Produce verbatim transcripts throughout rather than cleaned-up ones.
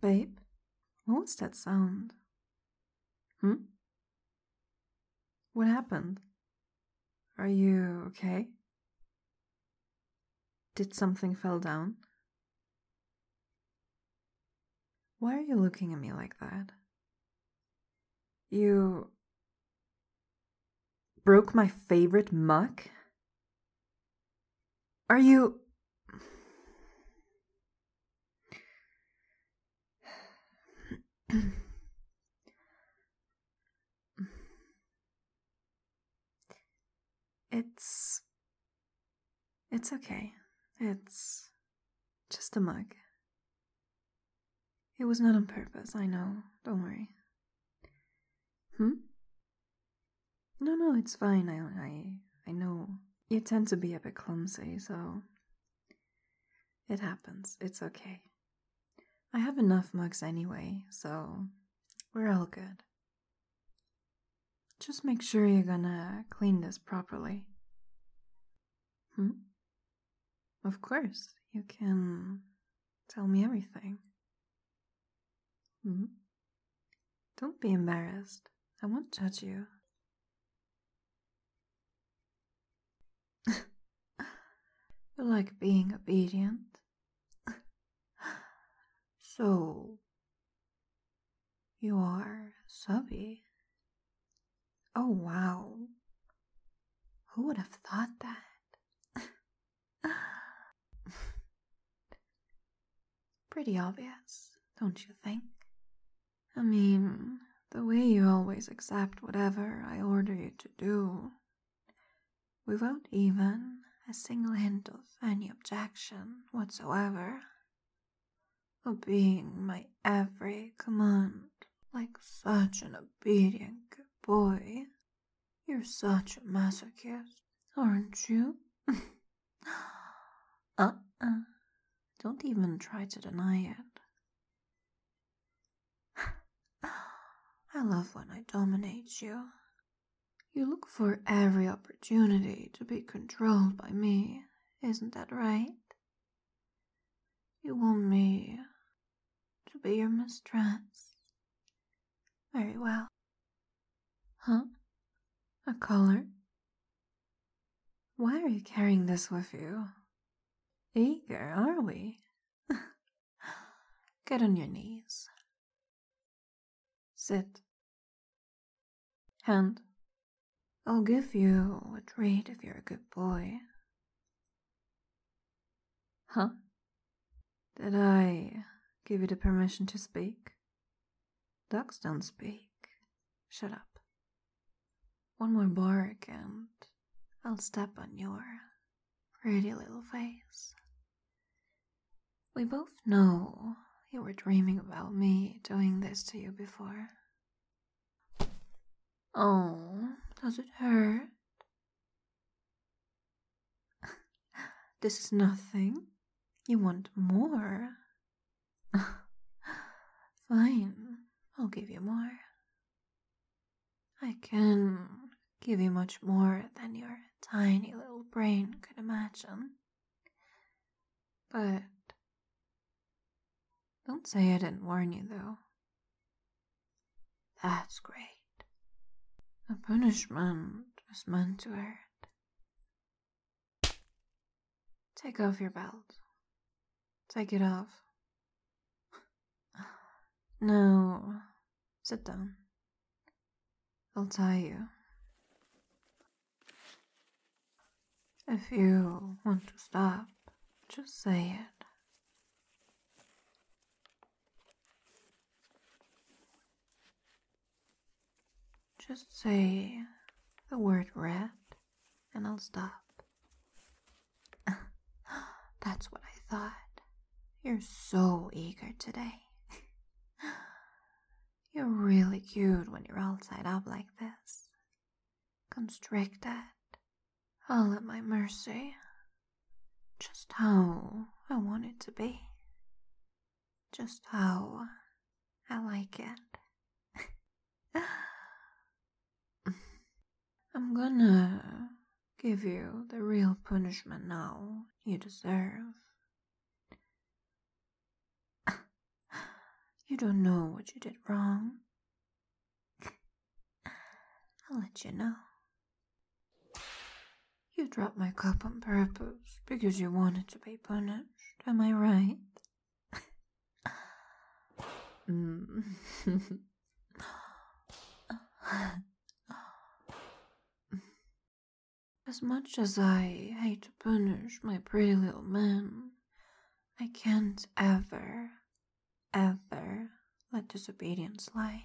Babe, what was that sound? Hmm? What happened? Are you okay? Did something fall down? Why are you looking at me like that? You broke my favorite mug? Are you... It's... It's okay. It's just a mug. It was not on purpose, I know. Don't worry. Hmm? No, no, it's fine. I, I, I know. You tend to be a bit clumsy, so... It happens. It's okay. I have enough mugs anyway, so we're all good. Just make sure you're gonna clean this properly. Hmm? Of course, you can tell me everything. Hmm? Don't be embarrassed. I won't judge you. You like being obedient. So, you are subby. Oh wow. Who would have thought that? Pretty obvious, don't you think? I mean, the way you always accept whatever I order you to do, without even a single hint of any objection whatsoever, obeying my every command like such an obedient good boy. You're such a masochist, aren't you? uh-uh. Don't even try to deny it. I love when I dominate you. You look for every opportunity to be controlled by me, isn't that right? You want me to be your mistress. Very well. Huh? A collar? Why are you carrying this with you? Eager, are we? Get on your knees. Sit. Hand. I'll give you a treat if you're a good boy. Huh? Did I give you the permission to speak? Dogs don't speak. Shut up. One more bark and I'll step on your pretty little face. We both know you were dreaming about me doing this to you before. Oh, does it hurt? This is nothing. You want more? Fine, I'll give you more. I can give you much more than your tiny little brain could imagine. But don't say I didn't warn you, though. That's great. A punishment is meant to hurt. Take off your belt. Take it off. No, sit down. I'll tie you. If you want to stop, just say it. Just say the word red and I'll stop. That's what I thought. You're so eager today. You're really cute when you're all tied up like this. Constricted. All at my mercy. Just how I want it to be. Just how I like it. I'm gonna give you the real punishment now you deserve. You don't know what you did wrong. I'll let you know. You dropped my cup on purpose because you wanted to be punished, am I right? mm. As much as I hate to punish my pretty little man, I can't ever, ever let disobedience slide.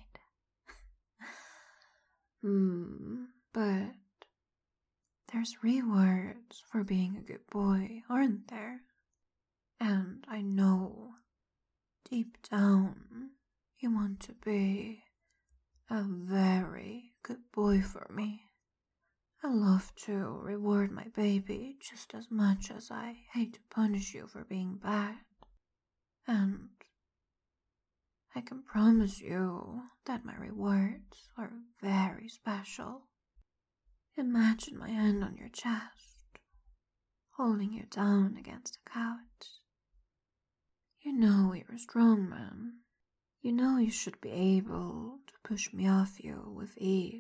Hmm, but there's rewards for being a good boy, aren't there? And I know, deep down, you want to be a very good boy for me. I love to reward my baby just as much as I hate to punish you for being bad. And I can promise you that my rewards are very special. Imagine my hand on your chest, holding you down against the couch. You know you're a strong man. You know you should be able to push me off you with ease.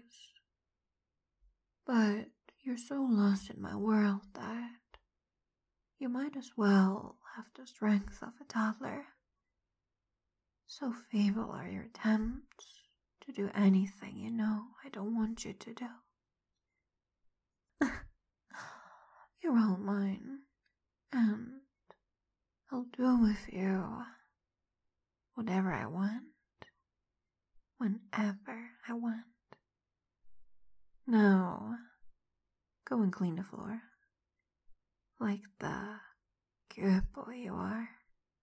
But you're so lost in my world that you might as well have the strength of a toddler. So feeble are your attempts to do anything you know I don't want you to do. You're all mine, and I'll do with you whatever I want, whenever I want. Now, go and clean the floor, like the good boy you are.